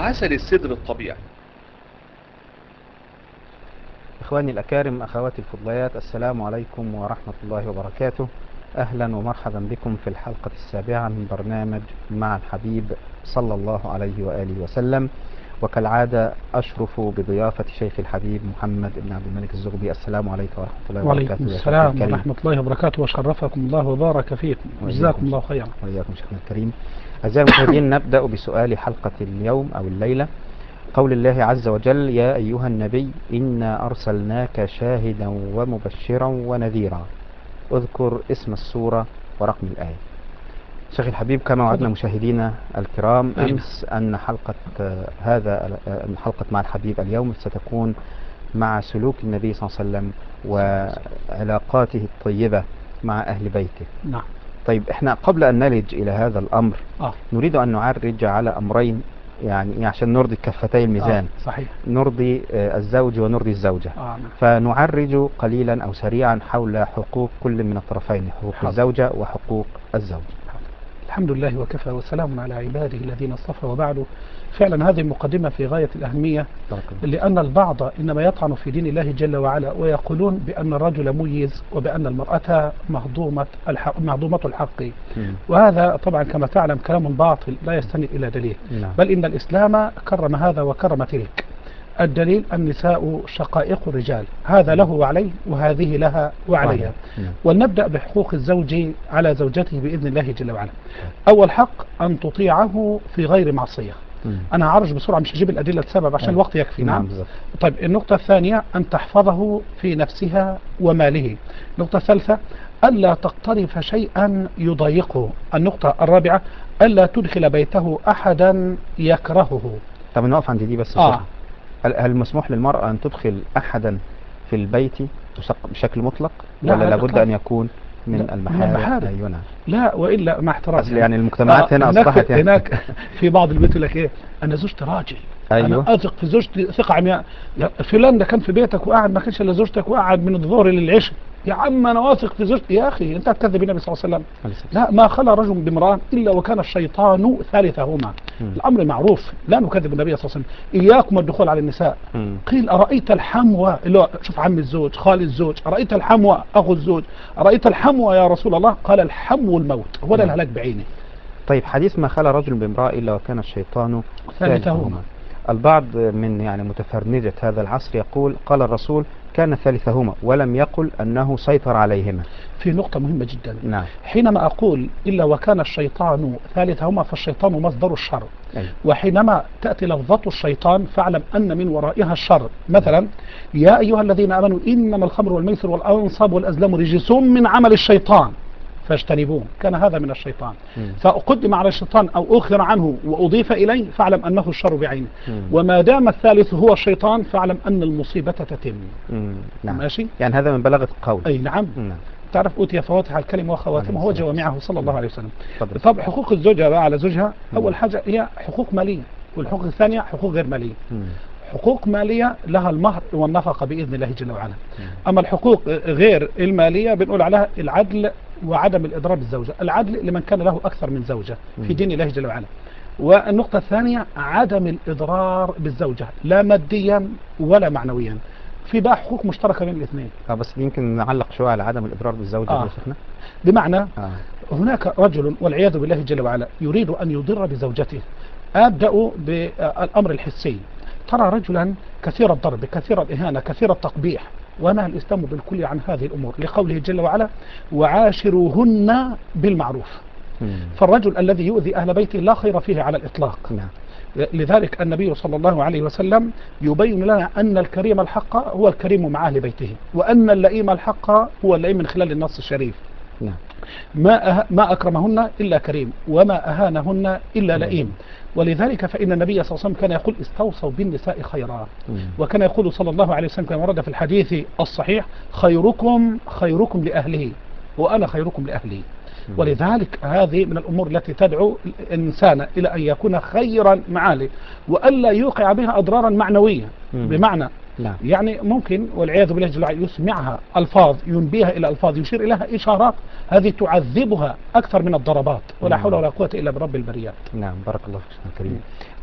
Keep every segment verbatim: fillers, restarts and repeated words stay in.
عسل السدر الطبيعي. إخواني الأكارم، أخواتي الفضليات، السلام عليكم ورحمة الله وبركاته. أهلا ومرحبا بكم في الحلقة السابعة من برنامج مع الحبيب صلى الله عليه وآله وسلم. وكالعادة أشرف بضيافة شيخ الحبيب محمد بن عبد الملك الزغبي. السلام عليكم ورحمة الله وعليكم وبركاته يا شيخ السلام الكريم. ورحمة الله وبركاته، وشرفكم الله وبارك فيكم، جزاكم الله خيرا. وإياكم شيخنا الكريم. أعزائي المشاهدين، نبدأ بسؤال حلقة اليوم أو الليلة. قول الله عز وجل: يا أيها النبي إنا أرسلناك شاهدا ومبشرا ونذيرا. اذكر اسم السورة ورقم الآية. شيخ الحبيب، كما وعدنا مشاهدينا الكرام أمس أن حلقة آه، هذا آه، حلقة مع الحبيب اليوم ستكون مع سلوك النبي صلى الله عليه وسلم وعلاقاته الطيبة مع أهل بيته. نعم. طيب، احنا قبل أن نلج إلى هذا الأمر آه. نريد أن نعرج على أمرين، يعني عشان نرضي كفتي الميزان. آه. صحيح. نرضي آه، الزوج ونرضي الزوجة. آه. نعم. فنعرج قليلا أو سريعا حول حقوق كل من الطرفين، حقوق حاضر. الزوجة وحقوق الزوج. الحمد لله وكفى وسلام على عباده الذين اصطفى، وبعد. فعلا هذه المقدمة في غاية الأهمية، لأن البعض إنما يطعن في دين الله جل وعلا ويقولون بأن الرجل ميز وبأن المرأة مهضومة الحق, مهضومة الحق. م. وهذا طبعا كما تعلم كلام باطل لا يستند إلى دليل. م. بل إن الإسلام كرم هذا وكرم تلك. الدليل: النساء شقائق الرجال، هذا له وعليه وهذه لها وعليها. ولنبدأ بحقوق الزوج على زوجته بإذن الله جل وعلا. أول حق أن تطيعه في غير معصية. مم. أنا هعرج بسرعة، مش هجيب الأدلة السبب عشان الوقت يكفي. نعم. نعم. طيب، النقطة الثانية أن تحفظه في نفسها وماله. النقطة الثالثة ألا تقترف شيئا يضايقه. النقطة الرابعة ألا تدخل بيته أحدا يكرهه. طب نقف عند دي بس. آه. هل مسموح للمرأة أن تدخل أحدا في البيت بشكل مطلق، لا، ولا لابد أن يكون من المحارم؟ من المحارم. أيوة. نعم. لا، وإلا مع احترام أصل يعني المجتمعات آه هنا هناك أصبحت يعني هناك في بعض البيوت يقول لك إيه: أنا زوجتي راجل. أيوة. أنا أثق في زوجتي ثقة عمياء. فلان ده كان في بيتك وقاعد ما كانش إلا زوجتك، وقاعد من الظهر للعشاء. يا عم أنا واثق في زوجتي. يا أخي أنت تكذب النبي صلى الله عليه وسلم. لا، ما خلى رجل بامرأة إلا وكان الشيطان ثالثهما. م. الأمر معروف، لا نكذب النبي صلى الله عليه وسلم. إياكم الدخول على النساء. م. قيل: أرأيت الحموى، اللي هو شوف عم الزوج خال الزوج، أرأيت الحموى أخو الزوج، أرأيت الحموى يا رسول الله؟ قال: الحمو الموت، ولا الهلاك بعينه. طيب، حديث ما خلى رجل بامرأة إلا وكان الشيطان ثالثهما. البعض من يعني متفرنجة هذا العصر يقول: قال الرسول كان ثالثهما، ولم يقل أنه سيطر عليهما. في نقطة مهمة جدا. نعم. حينما أقول إلا وكان الشيطان ثالثهما فالشيطان مصدر الشر. أي. وحينما تأتي لفظة الشيطان فاعلم أن من ورائها الشر. مثلا: يا أيها الذين آمنوا إنما الخمر والميسر والأنصاب والأزلام رجس من عمل الشيطان فاجتنبوه. كان هذا من الشيطان. مم. فأقدم على الشيطان أو أخر عنه وأضيف إليه فاعلم أنه الشر بعينه. مم. وما دام الثالث هو الشيطان فاعلم أن المصيبة تتم. نعم. ماشي؟ يعني هذا من بلاغة القول. أي نعم. نعم. تعرف: أوتي فواتح الكلمة وخواتمه هو جوامعه صلى الله عليه وسلم. فضل. طب حقوق الزوجة بقى على زوجها. مم. أول حاجة هي حقوق مالية، والحقوق الثانية حقوق غير مالية. مم. حقوق مالية لها المهر والنفقة بإذن الله جل وعلا. مم. أما الحقوق غير المالية بنقول عليها العدل وعدم الإضرار بالزوجة. العدل لمن كان له أكثر من زوجة في دين الله جل وعلا. والنقطة الثانية عدم الإضرار بالزوجة، لا ماديا ولا معنويا. في بقى حقوق مشتركة بين الاثنين. اه بس يمكن نعلق شوية على عدم الإضرار بالزوجة. آه. يا شيخنا، بمعنى آه. هناك رجل والعياذ بالله جل وعلا يريد أن يضر بزوجته. أبدأ بالأمر الحسي. ترى رجلا كثير الضرب، كثير الإهانة، كثير التقبيح، ونهى الإسلام بالكل عن هذه الأمور لقوله جل وعلا: وعاشروهن بالمعروف. مم. فالرجل الذي يؤذي أهل بيته لا خير فيه على الإطلاق. نعم. لذلك النبي صلى الله عليه وسلم يبين لنا أن الكريم الحق هو الكريم مع أهل بيته، وأن اللئيم الحق هو اللئيم من خلال النص الشريف. نعم. ما أه... ما أكرمهن إلا كريم، وما أهانهن إلا لئيم. ولذلك فإن النبي صلى الله عليه وسلم كان يقول: استوصوا بالنساء خيرا. مم. وكان يقول صلى الله عليه وسلم كما ورد في الحديث الصحيح: خيركم خيركم لأهله وأنا خيركم لأهلي. ولذلك هذه من الأمور التي تدعو الإنسان إلى أن يكون خيرا معالي، وألا يوقع بها أضرارا معنوية. بمعنى لا. يعني ممكن والعياذ بالله جل وعلا يسمعها ألفاظ، ينبيها إلى ألفاظ، يشير إليها إشارات، هذه تعذبها أكثر من الضربات. ولا حول ولا قوة إلا برب البريات. نعم، بارك الله فيك الكريم.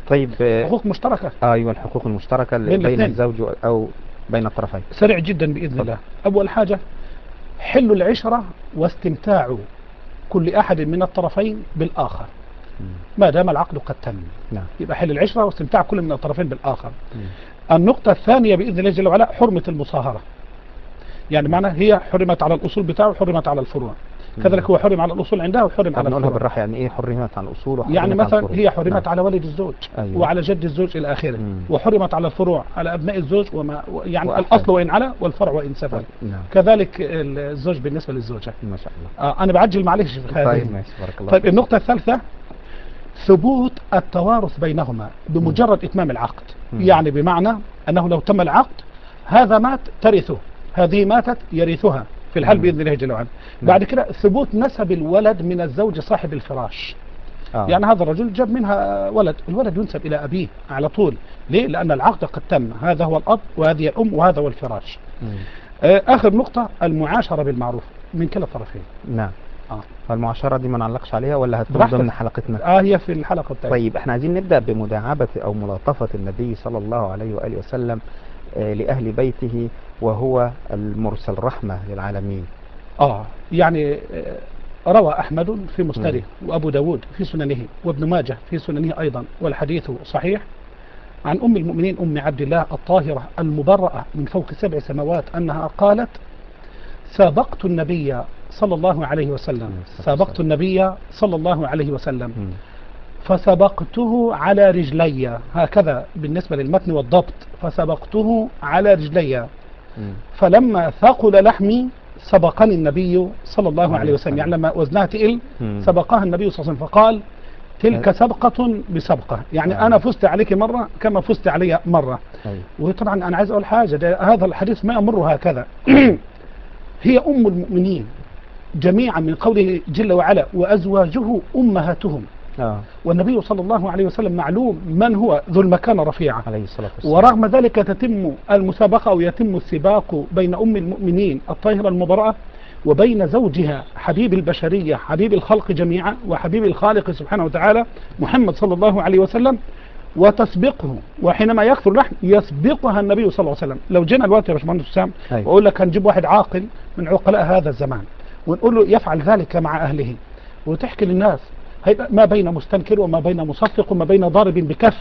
طيب آه، حقوق مشتركة ايوه الحقوق المشتركة اللي بين بين الاثنين. الزوج و- او بين الطرفين. سريع جدا بإذن اتفضل. الله. أول حاجة حل العشرة واستمتاع كل أحد من الطرفين بالآخر مم. ما دام العقد قد تم. نعم. يبقى حل العشرة واستمتاع كل من الطرفين بالآخر. مم. النقطة الثانية بإذن الله جل وعلا حرمة المصاهرة، يعني معنى هي حرمت على الأصول بتاعه وحرمت على الفروع، كذلك هو حرم على الأصول عندها وحرم طب على نقولها الفروع. بالراحة، يعني ايه حرمت على الاصول وحرمت يعني على مثلا الفروع؟ هي حرمت نعم. على والد الزوج أيوة. وعلى جد الزوج إلى آخره، مم. وحرمت على الفروع على أبناء الزوج وما يعني وأحفاد. الأصل وإن على والفرع وإن سفل. نعم. كذلك الزوج بالنسبة للزوجة. ما شاء الله. آه أنا بعجل معلش في هذه. طيب ماشي، بارك الله طيب فيك. النقطة الثالثة ثبوت التوارث بينهما بمجرد إتمام العقد. مم. يعني بمعنى أنه لو تم العقد هذا مات ترثه، هذه ماتت يرثها في الحال مم. بإذن الله جل وعلا. نعم. بعد كده ثبوت نسب الولد من الزوج صاحب الفراش. آه. يعني هذا الرجل جاب منها ولد، الولد ينسب إلى أبيه على طول. ليه؟ لأن العقد قد تم، هذا هو الأب وهذه الأم وهذا هو الفراش. مم. آه آخر نقطة المعاشرة بالمعروف من كلا الطرفين. نعم. آه. المعاشرة دي ما نعلقش عليها ولا هتكون براحتك. ضمن حلقتنا؟ آه هي في الحلقة بتاعتنا. طيب احنا عايزين نبدأ بمداعبة او ملاطفة النبي صلى الله عليه وآله وسلم آه، لأهل بيته، وهو المرسل رحمة للعالمين. آه يعني آه، روى أحمد في مسنده وأبو داود في سننه وابن ماجه في سننه أيضا، والحديث صحيح، عن أم المؤمنين أم عبد الله الطاهرة المبرأة من فوق سبع سماوات أنها قالت: سابقت النبي صلى الله عليه وسلم سابقت النبي صلى الله عليه وسلم مم. فسبقته على رجلي، هكذا بالنسبة للمتن والضبط، فسبقته على رجلي، مم. فلما ثقل لحمي سبقني النبي صلى الله عليه عليه وسلم. وسلم. يعني لما وزنها تقل مم. سبقها النبي صلى الله عليه وسلم فقال: تلك سبقة بسبقة، يعني آه. أنا فزت عليك مرة كما فزت علي مرة. أيوة. وطبعا أنا عايز أقول حاجة، ده هذا الحديث ما يمر هكذا. هي أم المؤمنين جميعا من قوله جل وعلا: وأزواجه أمهاتهم. آه. والنبي صلى الله عليه وسلم معلوم من هو ذو المكانة الرفيعة، عليه الصلاة والسلام. ورغم ذلك تتم المسابقة أو يتم السباق بين أم المؤمنين الطاهرة المبرأة وبين زوجها حبيب البشرية حبيب الخلق جميعا وحبيب الخالق سبحانه وتعالى محمد صلى الله عليه وسلم، وتسبقه. وحينما يكثر اللحم يسبقها النبي صلى الله عليه وسلم. لو جينا الوقت يا باشمهندس حسام أيوة. وأقول لك هنجيب واحد عاقل من عقلاء هذا الزمان ونقول له يفعل ذلك مع أهله، وتحكي للناس هيبقى ما بين مستنكر وما بين مصفق وما بين ضارب بكف،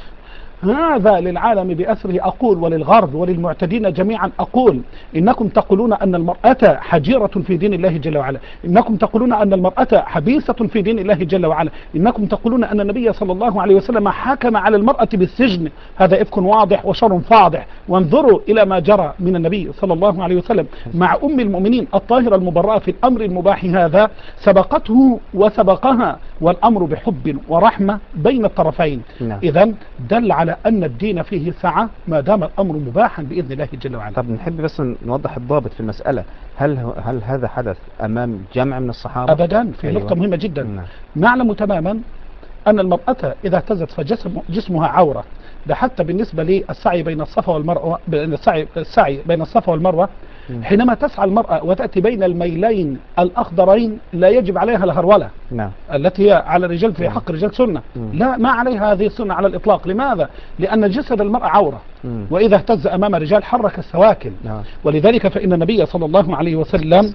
هذا للعالم بأسره أقول وللغرب وللمعتدين جميعا أقول: إنكم تقولون أن المرأة حجيرة في دين الله جل وعلا، إنكم تقولون أن المرأة حبيسة في دين الله جل وعلا، إنكم تقولون أن النبي صلى الله عليه وسلم حكم على المرأة بالسجن، هذا إفك واضح وشر فاضح. وانظروا إلى ما جرى من النبي صلى الله عليه وسلم مع أم المؤمنين الطاهرة المبرأة في الأمر المباح هذا، سبقته وسبقها، والأمر بحب ورحمة بين الطرفين. نعم. إذن دل على أن الدين فيه سعة ما دام الأمر مباحا بإذن الله جل وعلا. طب نحب بس نوضح الضابط في المسألة، هل هل هذا حدث أمام جمع من الصحابة؟ أبدا، في أيوة. نقطة مهمة جدا. نعم. نعلم تماما أن المرأة إذا اهتزت فجسم جسمها عورة، ده حتى بالنسبة للسعي بين الصفا والمروة، السعي السعي بين الصفا والمروة، مم. حينما تسعى المرأة وتأتي بين الميلين الأخضرين لا يجب عليها الهرولة نعم. التي هي على الرجال في مم. حق الرجال سنة. مم. لا، ما عليها هذه السنة على الإطلاق. لماذا؟ لأن جسد المرأة عورة، مم. وإذا اهتز أمام الرجال حرك السواكن. نعم. ولذلك فإن النبي صلى الله عليه وسلم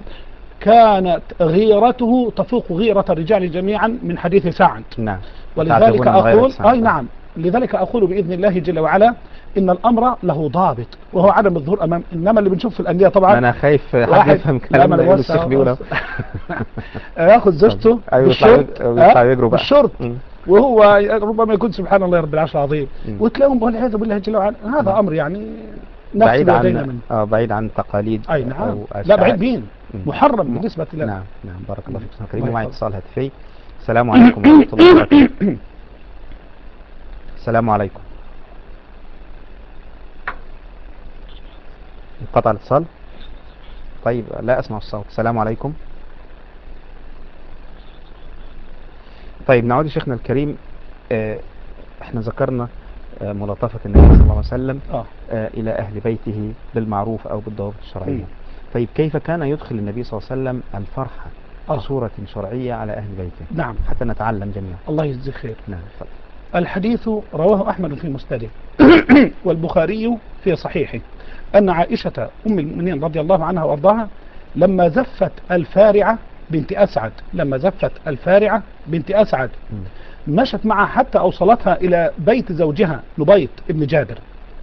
كانت غيرته تفوق غيرة الرجال جميعا من حديث سعد. نعم. ولذلك تعجبون من غيرة أقول سعد. أي نعم، لذلك أقول بإذن الله جل وعلا إن الأمر له ضابط وهو عدم الظهور أمام، إنما اللي بنشوف في الأندية طبعا أنا خايف حد واحد يفهم كلام اللي يقول الشيخ بيقوله. ياخذ زوجته أيوة، بالشرط يطلع يجروا بقى بالشرط مم. وهو ربما يكون سبحان الله رب العرش العظيم، مم. وتلاقيهم والعياذ بالله جل وعلا. هذا مم. أمر يعني بعيد نفس لدينا عن منه. اه بعيد عن تقاليد أي نعم، أو لا أشعار. بعيد مين مم. محرم م- بالنسبة لنا. نعم نعم. بارك الله فيك. الله كريم معي يحفظك. اتصال هاتفي. السلام عليكم ورحمة الله وبركاته. السلام عليكم. انقطع الاتصال. طيب لا اسمع الصوت. السلام عليكم. طيب نعود يا شيخنا الكريم. آه، احنا ذكرنا آه، ملاطفة النبي صلى الله عليه وسلم آه. آه، إلى أهل بيته بالمعروف أو بالضوابط الشرعية. مم. طيب كيف كان يدخل النبي صلى الله عليه وسلم الفرحة آه. بصورة شرعية على أهل بيته نعم، حتى نتعلم جميعا؟ الله يجزيك خير. نعم. طيب. الحديث رواه أحمد في مسنده والبخاري في صحيحه أن عائشة أم المؤمنين رضي الله عنها وأرضاها لما زفت الفارعة بنت أسعد لما زفت الفارعة بنت أسعد مشت معها حتى أوصلتها إلى بيت زوجها نبيط ابن جابر.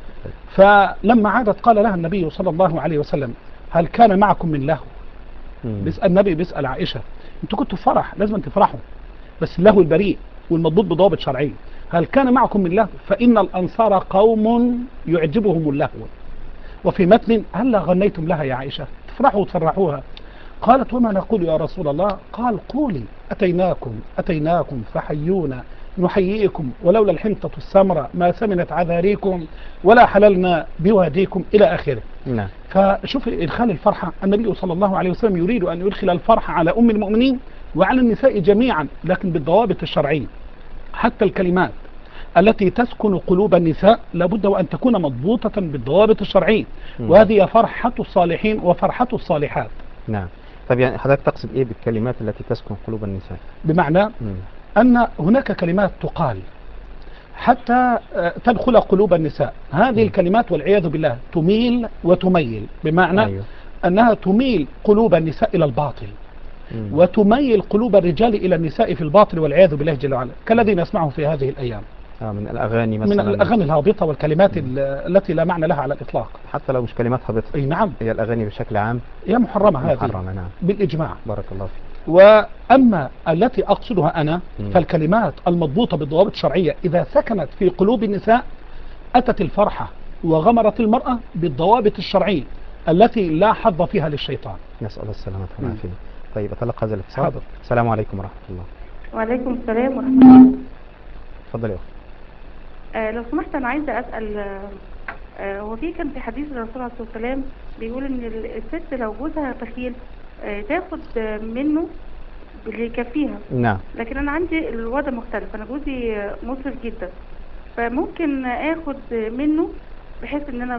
فلما عادت قال لها النبي صلى الله عليه وسلم هل كان معكم من لهو؟ بيسأل النبي بيسأل عائشة انتوا كنتوا في فرح لازم تفرحوا بس اللهو البريء والمضبوط بضوابط شرعية. هل كان معكم من لهو؟ فإن الأنصار قوم يعجبهم اللهو. وفي متن هل غنيتم لها يا عائشة تفرحوا وتفرحوها؟ قالت وما نقول يا رسول الله؟ قال قولي أتيناكم أتيناكم فحيونا نحييكم ولولا الحنطة السمراء ما سمنت عذاريكم ولا حللنا بواديكم إلى آخره. نعم. فشوف إدخال الفرحة، النبي صلى الله عليه وسلم يريد أن يدخل الفرحة على أم المؤمنين وعلى النساء جميعا لكن بالضوابط الشرعية. حتى الكلمات التي تسكن قلوب النساء لابد وأن تكون مضبوطة بالضوابط الشرعية، وهذه فرحة الصالحين وفرحة الصالحات. نعم. طب يعني حضرتك تقصد ايه بالكلمات التي تسكن قلوب النساء؟ بمعنى مم. أن هناك كلمات تقال حتى تدخل قلوب النساء، هذه مم. الكلمات والعياذ بالله تميل وتميل، بمعنى أيوه. أنها تميل قلوب النساء إلى الباطل مم. وتميل قلوب الرجال إلى النساء في الباطل والعياذ بالله جل وعلا، كالذي نسمعه في هذه الأيام آه من الأغاني مثلا، من الأغاني الهابطة والكلمات التي لا معنى لها على الإطلاق، حتى لو مش كلمات هابطة. أي نعم، هي الأغاني بشكل عام هي محرمة، هذه محرمة نعم بالإجماع. بارك الله فيك. وأما التي أقصدها أنا م. فالكلمات المضبوطة بالضوابط الشرعية إذا سكنت في قلوب النساء أتت الفرحة وغمرت المرأة بالضوابط الشرعية التي لا حظ فيها للشيطان. نسأل الله السلامة والعافية. طيب أتلقى هذا الاتصال. السلام عليكم ورحمة الله. وعليكم السلام ورحمة الله. اتفضل يا أخي. آه لو سمحت أنا عايزة أسأل، آه هو في كان في حديث الرسول عليه الصلاة والسلام بيقول إن الست لو جوزها بخيل آه تاخد منه اللي يكفيها. نعم. لكن أنا عندي الوضع مختلف، أنا جوزي مصرف جدا، فممكن آخد منه بحيث إن أنا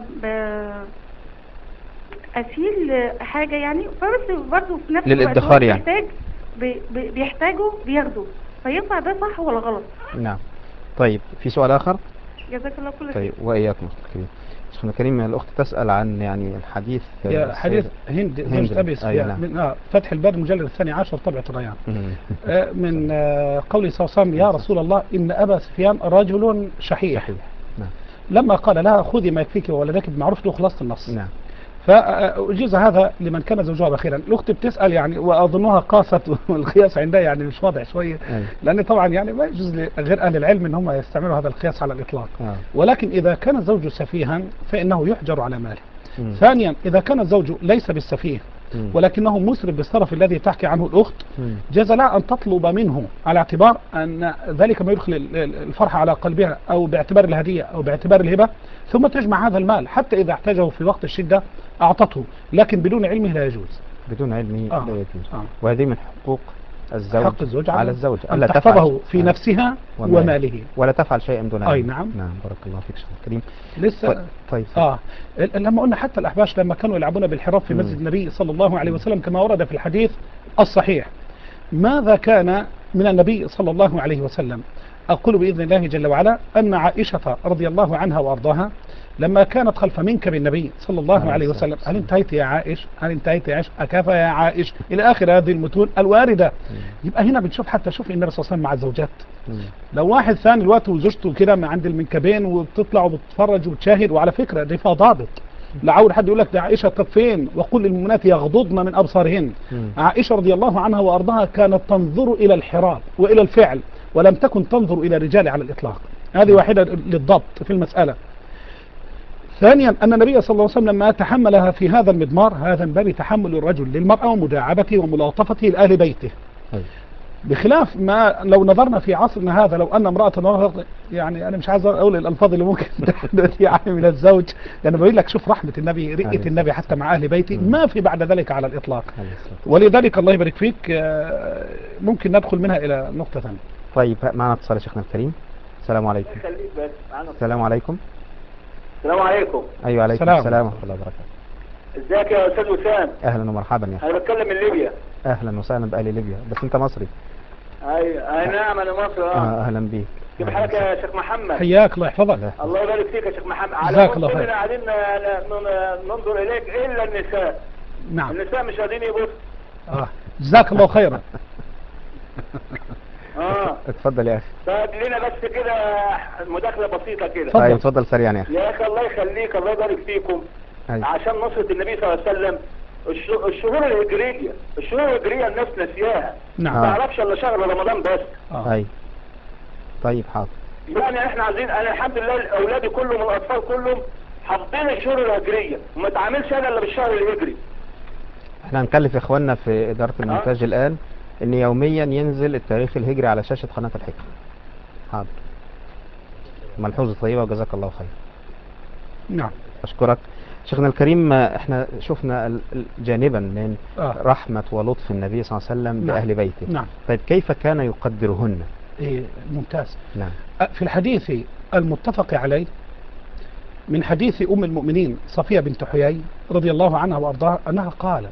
أشيل حاجة يعني، فبس برضه في نفس الوقت للادخار يعني بيحتاج بي بيحتاجوا بياخدوا، فينفع ده صح ولا غلط؟ نعم. طيب في سؤال آخر؟ جزاك الله كل خير. طيب وإياكم الكريم. شيخنا الكريم الأخت تسأل عن يعني الحديث يا حديث هند زوجة أبي سفيان أيوة من آه فتح الباب المجلد الثاني عشر طبعة الريان آه من آه قوله صلى الله عليه وسلم يا رسول الله إن أبا سفيان رجل شحيح, شحيح. نعم. لما قال لها خذي ما يكفيك وولدك بمعروف له خلاصة النص. نعم. فأجيز هذا لمن كان زوجها بخيرا. الأخت بتسأل يعني وأظنها قاست والقياس عندها يعني مش واضح شوية أي. لأن طبعا يعني ما يجوز غير أهل العلم إن هم يستعملوا هذا القياس على الإطلاق آه. ولكن إذا كان الزوج سفيها فإنه يحجر على ماله. م. ثانيا إذا كان الزوج ليس بالسفيه م. ولكنه مسرف بالصرف الذي تحكي عنه الأخت جاز لها أن تطلب منه على اعتبار أن ذلك ما يدخل الفرحة على قلبها أو باعتبار الهدية أو باعتبار الهبة، ثم تجمع هذا المال حتى إذا احتاجه في وقت الشدة أعطته، لكن بدون علمه لا يجوز. بدون علمه آه. لا يجوز آه. وهذه من حقوق الزوج حق الزوج على الزوج ألا تحفظه في آه. نفسها وماله. وماله ولا تفعل شيئا دون علم. أي نعم. نعم بارك الله فيك شيخ الكريم. لسه طيب, طيب. آه. لما قلنا حتى الأحباش لما كانوا يلعبون بالحراب في مسجد النبي صلى الله عليه وسلم كما ورد في الحديث الصحيح، ماذا كان من النبي صلى الله عليه وسلم؟ أقول بإذن الله جل وعلا أن عائشة رضي الله عنها وأرضاها لما كانت خلف منكب النبي صلى الله عليه وسلم هل انتهيت يا عائش هل انتهيت يا عائش أكافى يا عائش إلى آخر هذه المتون الواردة. يبقى هنا بنشوف حتى شوف النبي صلى الله عليه وسلم مع الزوجات. لو واحد ثاني الوقت وزوجته كده من عند المنكبين وبتطلع وبتتفرج وتشاهد، وعلى فكرة دي فيها ضابط، لا عاود حد يقول لك ده عائشة طب فين وقل للمؤمنات يغضضن من أبصارهن. عائشة رضي الله عنها وأرضاها كانت تنظر إلى الحراب وإلى الفعل ولم تكن تنظر إلى الرجال على الإطلاق. هذه واحدة للضبط في المسألة. ثانيا أن النبي صلى الله عليه وسلم لما تحملها في هذا المضمار، هذا من باب تحمل الرجل للمرأة ومداعبته وملاطفته لأهل بيته. بخلاف ما لو نظرنا في عصرنا هذا، لو أن امرأة يعني أنا مش عايز أقول الألفاظ اللي ممكن تحدث يعني من الزوج، يعني بقول لك شوف رحمة النبي رئة النبي حتى مع أهل بيته ما في بعد ذلك على الإطلاق. ولذلك الله يبارك فيك ممكن ندخل منها إلى نقطة ثانية. طيب معنا اتصال شيخنا الكريم. السلام عليكم. السلام عليكم. السلام عليكم. ايوه عليكم السلام, السلام ورحمه الله وبركاته. ازيك يا استاذ وسام؟ اهلا ومرحبا يا اخي. انا بتكلم من ليبيا. اهلا وسهلا باهل ليبيا، بس انت مصري. اي اي نعم انا مصر. اه آه أهلا بيك. كيف أهلا حالك وسهلا. يا شيخ محمد؟ حياك الله يحفظك. الله يحفظك. الله يبارك فيك يا شيخ محمد. على جزاك طول الله خير. كلنا قاعدين ن- ن- ننظر اليك الا النساء. نعم. النساء مش قاعدين يبصوا. آه. جزاك الله خيرا. اه اتفضل يا أخي. طيب لينا بس كده مداخله بسيطه كده. اتفضل. طيب اتفضل سريعا يا أخي. يا اخي الله يخليك، الله يبارك فيكم. أيوة. عشان نصرة النبي صلى الله عليه وسلم. الش- الشهور الهجرية الشهور الهجرية الناس ناسياها. نعم. ما تعرفش الا شهر رمضان بس. آه. أيوة. طيب حاضر. يعني احنا عايزين، انا الحمد لله اولادي كلهم الاطفال كلهم حافظين الشهور الهجرية وما تعاملش انا الا بالشهر الهجري. احنا هنكلف اخواننا في إدارة المونتاج الآن ان يوميا ينزل التاريخ الهجري على شاشة قناة الحكمة. حاضر. ملحوظة طيبة وجزاك الله خير. نعم. أشكرك شيخنا الكريم. احنا شفنا ال- ال- جانبا من آه. رحمة ولطف النبي صلى الله عليه وسلم نعم. بأهل بيته. نعم. طيب كيف كان يقدرهن؟ إيه ممتاز. نعم. أه، في الحديث المتفق عليه من حديث أم المؤمنين صفية بنت حيي رضي الله عنها وأرضاها أنها قالت: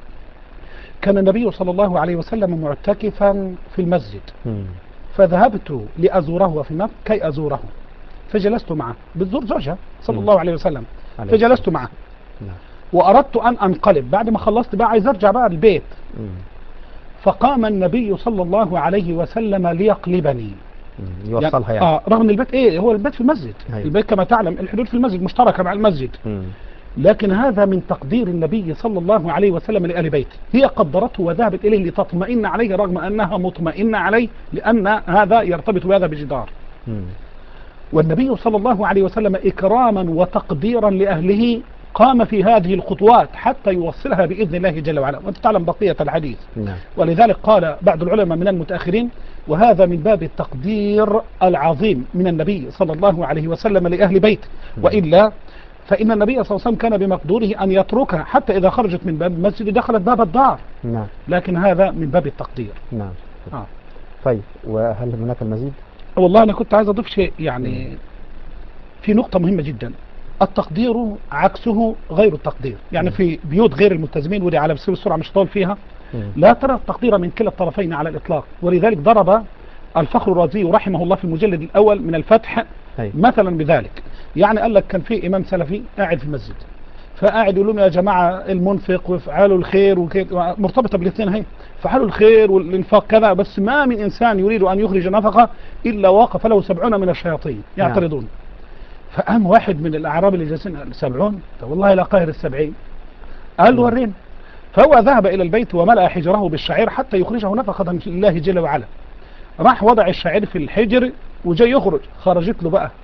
كان النبي صلى الله عليه وسلم معتكفا في المسجد، مم. فذهبت لأزوره في المسجد كي أزوره، فجلست معه، بتزور زوجها صلى مم. الله عليه وسلم، عليه فجلست الصلاة معه نعم. وأردت أن أنقلب بعد ما خلصت بقى، عايز أرجع بقى البيت، مم. فقام النبي صلى الله عليه وسلم ليقلبني. مم. يوصلها يعني. آه رغم ان البيت ايه، هو البيت في المسجد. أيوة. البيت كما تعلم الحدود في المسجد مشتركة مع المسجد، مم. لكن هذا من تقدير النبي صلى الله عليه وسلم لآل بيته، هي قدرته وذهبت إليه لتطمئن عليه رغم أنها مطمئنة عليه، لأن هذا يرتبط بهذا بجدار. مم. والنبي صلى الله عليه وسلم إكراما وتقديرا لأهله قام في هذه الخطوات حتى يوصلها بإذن الله جل وعلا، وأنت تعلم بقية الحديث. نعم. ولذلك قال بعض العلماء من المتأخرين: وهذا من باب التقدير العظيم من النبي صلى الله عليه وسلم لأهل بيته، وإلا فإن النبي صلى الله عليه وسلم كان بمقدوره أن يتركها حتى إذا خرجت من باب المسجد دخلت باب الدار، نعم. لكن هذا من باب التقدير. نعم. آه. طيب وهل هناك المزيد؟ والله أنا كنت عايز أضيف شيء، يعني في نقطة مهمة جدا: التقدير عكسه غير التقدير. يعني مم. في بيوت غير الملتزمين، ودي على سبيل السرعة مش طول فيها، مم. لا ترى التقدير من كلا الطرفين على الإطلاق. ولذلك ضرب الفخر الرازي رحمه الله في المجلد الأول من الفتح أي. مثلا بذلك. يعني قال لك كان في إمام سلفي قاعد في المسجد، فقاعد يقول لهم: يا جماعة المنفق وافعلوا الخير وكده، مرتبطة بالاثنين هي، فعلوا الخير والانفاق كذا، بس ما من إنسان يريد أن يخرج نفقة إلا وقف له سبعون من الشياطين يعترضون. فقام واحد من الأعراب اللي جالسين: سبعون؟ والله لا قاهر السبعين. قال له: ورينا. فهو ذهب إلى البيت وملأ حجره بالشعير حتى يخرجه نفقة لله جل وعلا. راح وضع الشعير في الحجر وجاي يخرج، خرجت له بقى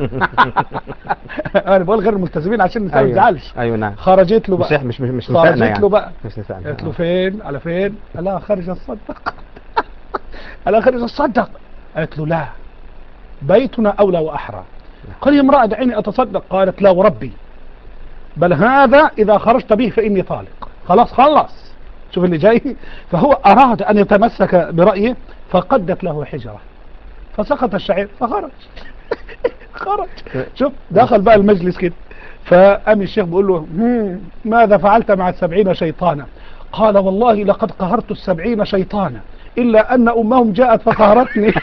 انا بقول غير الملتزمين عشان النساء ما أيوة. تزعلش. أيوة نعم. خرجت له بقى، مش مش مش خرجت نسائنا يعني. له بقى، مش نسائنا. قالت له: آه. فين؟ على فين؟ قال لها: خارج الصدق. قال لها: خارج الصدق؟ قالت له: لا، بيتنا أولى وأحرى. قال: يا امرأة دعيني أتصدق. قالت: لا وربي، بل هذا إذا خرجت به فإني طالق. خلاص خلص، شوف اللي جاي. فهو أراد أن يتمسك برأيه فقدت له حجرة، فسقط الشعير فخرج. خرج. شوف دخل بقى المجلس كده، فقام الشيخ بيقول له: ماذا فعلت مع السبعين شيطانا؟ قال: والله لقد قهرت السبعين شيطانا إلا أن أمهم جاءت فقهرتني.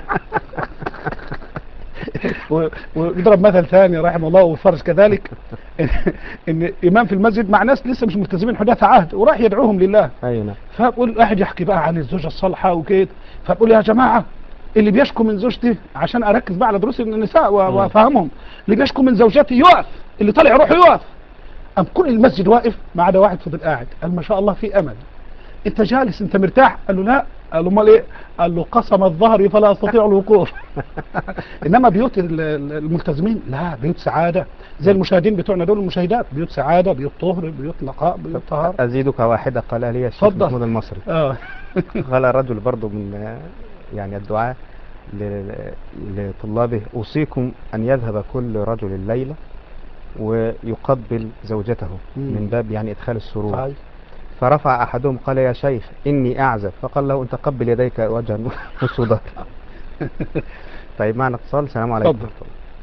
ويضرب مثل ثاني رحمه الله وفرج كذلك، ان امام في المسجد مع ناس لسه مش ملتزمين حداث عهد وراح يدعوهم لله. ايوه. فبقول واحد يحكي بقى عن الزوجه الصالحه وكده، فبقول: يا جماعه اللي بيشكو من زوجتي، عشان اركز بقى على دروس النساء وافهمهم، اللي بيشكو من زوجتي يقف، اللي طالع يروح يقف. ام كل المسجد واقف ما عدا واحد فضل قاعد. قال: ما شاء الله في امل، انت جالس انت مرتاح؟ قال له: لا. قال له: امال ايه؟ قال له: قسم الظهر فلا استطيع الوقوف. انما بيوت الملتزمين لا، بيوت سعاده زي المشاهدين بتوعنا دول، المشاهدات بيوت سعاده، بيوت طهر، بيوت نقاء، بيوت طهر. ازيدك واحده قال لي الشيخ محمود المصري. اه قال رجل برضو من يعني الدعاء لطلابه: اوصيكم ان يذهب كل رجل الليله ويقبل زوجته من باب يعني ادخال السرور. صحيح. فرفع أحدهم قال: يا شيخ إني أعزب. فقال له: أنت قبل يديك وجها وصدر. طيب معنا اتصال. السلام عليكم. تفضل.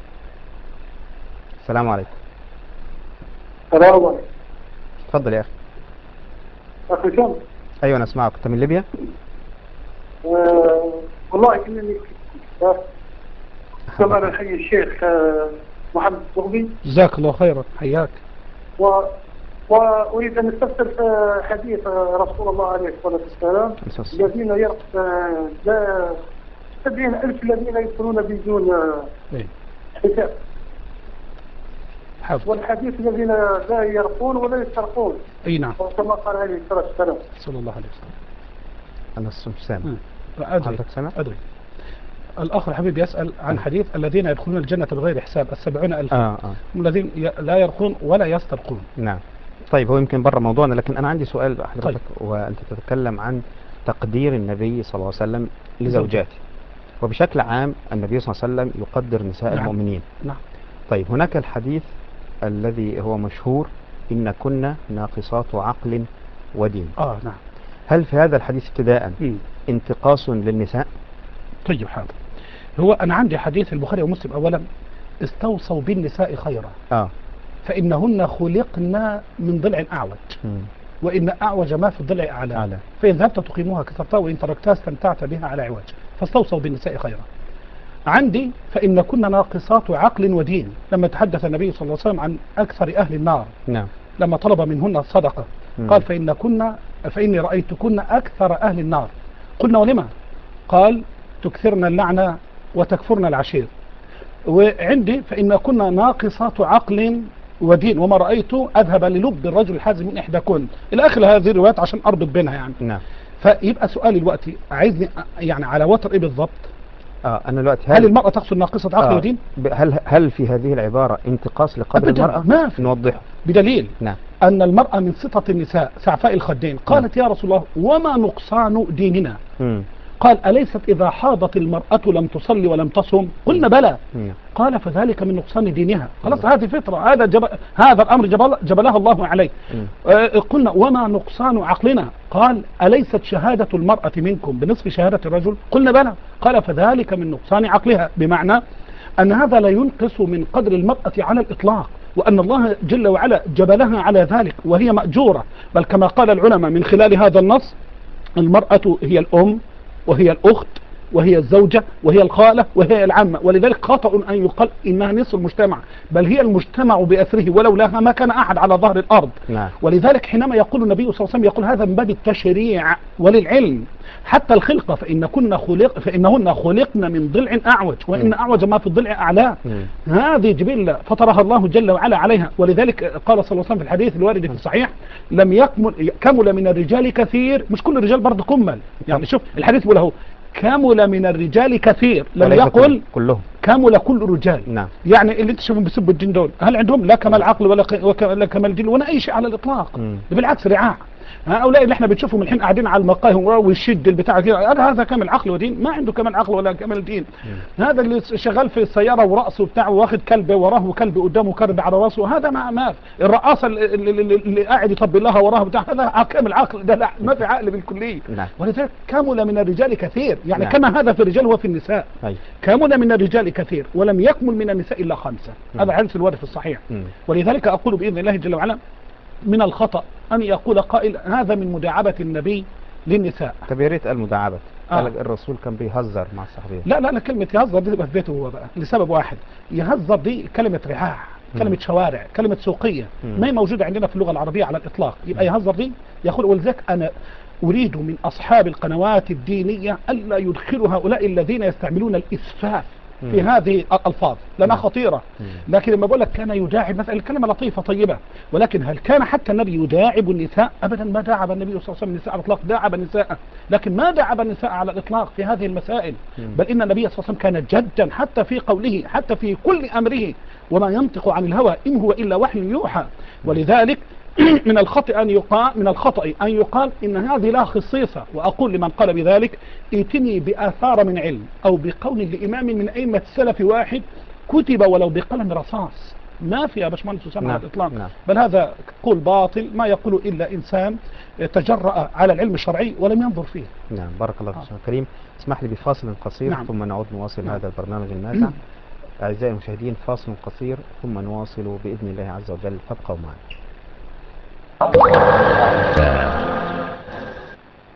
السلام عليكم. السلام عليكم. اتفضل يا أخي. أخي شمس. أيوة أنا أسمعك. أنت من ليبيا؟ آه، والله إنني كما نحيي الشيخ آه، محمد الزغبي. جزاك الله خيرا، حياك. و وأريد أن أستفسر في حديث رسول الله عليه الصلاة والسلام الذين يرق لا سبعين ألف الذين يدخلون بدون حساب، والحديث الذين لا يرقون ولا يسرقون. أي نعم. كما قال عليه الصلاة والسلام. صلى الله عليه وسلم. أنا سامع. أدري أدري. الأخ الحبيب يسأل عن حديث الذين يدخلون الجنة بغير حساب، السبعون ألف آه آه. الذين لا يرقون ولا يسترقون. نعم. طيب هو يمكن برا موضوعنا، لكن أنا عندي سؤال حضرتك. طيب. وأنت تتكلم عن تقدير النبي صلى الله عليه وسلم لزوجاته، وبشكل عام النبي صلى الله عليه وسلم يقدر نساء نعم. المؤمنين. نعم. طيب هناك الحديث الذي هو مشهور إن كنا ناقصات عقل ودين. آه نعم. هل في هذا الحديث ابتداء انتقاص للنساء؟ طيب حاضر. هو أنا عندي حديث البخاري ومسلم أولا: استوصوا بالنساء خيرا آه. فإنهن خلقنا من ضلع أعوج م. وإن أعوج ما في الضلع أعلى, أعلى. فإن ذهبت تقيموها كسرتها وإن تركتها استمتعت بها على عوج، فاستوصوا بالنساء خيرا. عندي فإن كنا ناقصات عقل ودين، لما تحدث النبي صلى الله عليه وسلم عن أكثر أهل النار نعم. لما طلب منهن الصدقة م. قال فإن كنا فإني رأيتكن أكثر أهل النار. قلنا ولما؟ قال تكثرن اللعنة وتكفرن العشير. وعندي فإن كنا ناقصات عقل ودين وما رأيت أذهب للب الرجل الحازم من إحداكن إلى آخر هذه الروايات عشان أربط بينها يعني. نعم. فيبقى سؤالي دلوقتي عايزني يعني على وتر إيه بالضبط؟ آه أنا دلوقتي هل, هل المرأة تقصد ناقصة عقل آه ودين؟ هل هل في هذه العبارة انتقاص لقدر المرأة؟ ما في. نوضحه بدليل نعم. أن المرأة من صفة النساء سعفاء الخدين. قالت يا رسول الله وما نقصان ديننا؟ م. قال أليست إذا حاضت المرأة لم تصلي ولم تصم؟ قلنا بلى. م. قال فذلك من نقصان دينها. خلاص هذه فطرة، هذا جب... هذا الأمر جبل... جبلها الله عليه. آه قلنا وما نقصان عقلنا؟ قال أليست شهادة المرأة منكم بنصف شهادة الرجل؟ قلنا بلى. قال فذلك من نقصان عقلها، بمعنى أن هذا لا ينقص من قدر المرأة على الإطلاق، وأن الله جل وعلا جبلها على ذلك وهي مأجورة. بل كما قال العلماء من خلال هذا النص: المرأة هي الأم وهي الأخت وهي الزوجة وهي الخالة وهي العمة، ولذلك خطأ أن يقال إنها نصف المجتمع، بل هي المجتمع بأسره، ولولاها ما كان أحد على ظهر الأرض. نعم. ولذلك حينما يقول النبي صلى الله عليه وسلم يقول هذا من باب التشريع وللعلم. حتى الخلقة فإن كنا خلق فإنهن خلقن من ضلع أعوج وإن أعوج ما في الضلع أعلاه. هذه جبلة فطرها الله جل وعلا عليها. ولذلك قال صلى الله عليه وسلم في الحديث الوارد في الصحيح: لم يكمل كمل من الرجال كثير، مش كل الرجال برضه كمل يعني. شوف الحديث بيقول اهو: كمل من الرجال كثير، لم يقل كلهم كمل كل الرجال. نعم. يعني اللي انت شوفهم بيسبوا الجن دول هل عندهم لا كمال عقل ولا ولا كمال دين ولا اي شيء على الاطلاق؟ بالعكس رعاع. هؤلاء اللي احنا بنشوفهم الحين قاعدين على المقاهي ويشد البتاع كده، هذا هذا كامل عقل ودين؟ ما عنده كمال عقل ولا كمال دين. مم. هذا اللي شغال في السياره وراسه بتاعه واخد كلب وراه وكلب قدامه كرب على راسه، هذا ما ما الرقاصه اللي, اللي, اللي قاعد يطبل لها وراه بتاع، هذا كامل عقل؟ ده لا، ما في عقل بالكليه. نعم. ولذلك كمل من الرجال كثير يعني. نعم. كما هذا في الرجال هو في النساء. أي. كمل من الرجال كثير ولم يكمل من النساء الا خمسه. مم. هذا حديث الوارد في الصحيح. مم. ولذلك اقول باذن الله جل وعلا من الخطأ أن يقول قائل هذا من مداعبة النبي للنساء. طب يا ريت المداعبة. آه. الرسول كان بيهزر مع الصحابيين. لا لا لا كلمة يهزر دي تبقى في بيته هو بقى لسبب واحد. يهزر دي كلمة رعاع، كلمة م. شوارع، كلمة سوقية، م. ما هي موجودة عندنا في اللغة العربية على الإطلاق. يبقى يهزر دي يقول. ولذلك أنا أريد من أصحاب القنوات الدينية ألا يدخلوا هؤلاء الذين يستعملون الإسفاف في هذه الألفاظ لأنها خطيرة. لكن لما بقول لك كان يداعب مثلا، الكلمة لطيفة طيبة، ولكن هل كان حتى النبي يداعب النساء؟ أبدا ما داعب النبي صلى الله عليه وسلم النساء على الإطلاق. داعب النساء لكن ما داعب النساء على الإطلاق في هذه المسائل. بل إن النبي صلى الله عليه وسلم كان جدا حتى في قوله، حتى في كل أمره، وما ينطق عن الهوى إن هو إلا وحي يوحى. ولذلك من الخطأ أن يقال من الخطأ أن يقال إن هذه لها خصيصة. وأقول لمن قال بذلك: ائتني بآثار من علم أو بقول لإمام من أئمة السلف واحد كتب ولو بقلم رصاص. ما في يا باشمهندس أسامة على الإطلاق. نعم. بل هذا قول باطل ما يقول إلا إنسان تجرأ على العلم الشرعي ولم ينظر فيه. نعم. بارك الله فيك. آه. كريم، اسمح لي بفاصل قصير. نعم. ثم نعود نواصل. نعم. هذا البرنامج النافع. أعزائي المشاهدين، فاصل قصير ثم نواصل بإذن الله عز وجل، فابقوا معنا.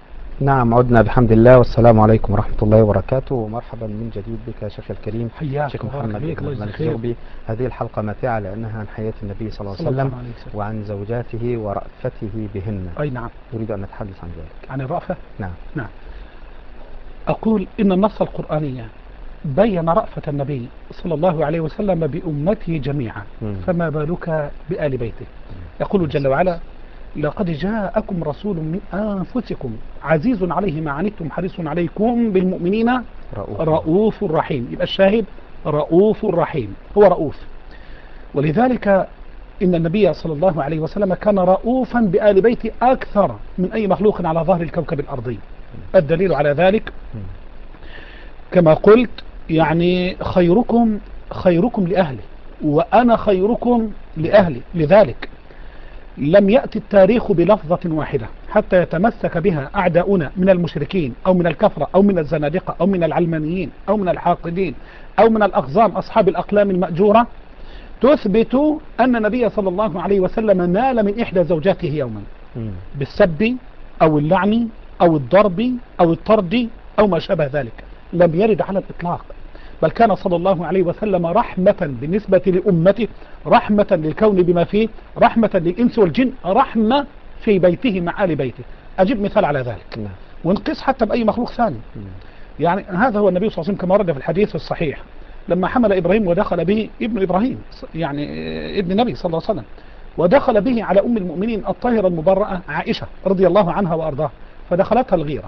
نعم، عدنا بحمد الله، والسلام عليكم ورحمة الله وبركاته، ومرحبا من جديد بك يا شيخ الكريم شيخ محمد بن عبد الملك الزغبي. هذه الحلقة ماتعة لأنها عن حياة النبي صلى الله عليه وسلم وعن زوجاته ورأفته بهن. أي نعم. أريد أن نتحدث عن ذلك. عن الرأفة؟ نعم. نعم. أقول إن النص القرآني بين رأفة النبي صلى الله عليه وسلم بأمته جميعا، مم. فما بالك بآل بيته. يقول جل وعلا: لقد جاءكم رسول من أنفسكم عزيز عليه ما عنتم حريص عليكم بالمؤمنين رؤوف, رؤوف رحيم. يبقى الشاهد رؤوف رحيم، هو رؤوف. ولذلك إن النبي صلى الله عليه وسلم كان رؤوفا بآل بيته أكثر من أي مخلوق على ظهر الكوكب الأرضي. الدليل على ذلك كما قلت يعني خيركم خيركم لأهله وأنا خيركم لأهلي. لذلك لم يأتي التاريخ بلفظة واحدة حتى يتمسك بها أعداؤنا من المشركين أو من الكفرة أو من الزنادقة أو من العلمانيين أو من الحاقدين أو من الأقزام أصحاب الأقلام المأجورة، تثبت أن النبي صلى الله عليه وسلم نال من إحدى زوجاته يوما بالسب أو اللعن أو الضرب أو الطرد أو ما شابه ذلك. لم يرد على الإطلاق، بل كان صلى الله عليه وسلم رحمة بالنسبة لأمته، رحمة للكون بما فيه، رحمة للإنس والجن، رحمة في بيته مع آل بيته. أجيب مثال على ذلك ونقيس حتى بأي مخلوق ثاني. يعني هذا هو النبي صلى الله عليه وسلم كما ورد في الحديث الصحيح لما حمل إبراهيم ودخل به ابن إبراهيم يعني ابن النبي صلى الله عليه وسلم، ودخل به على أم المؤمنين الطاهرة المبرأة عائشة رضي الله عنها وأرضاها، فدخلتها الغيرة.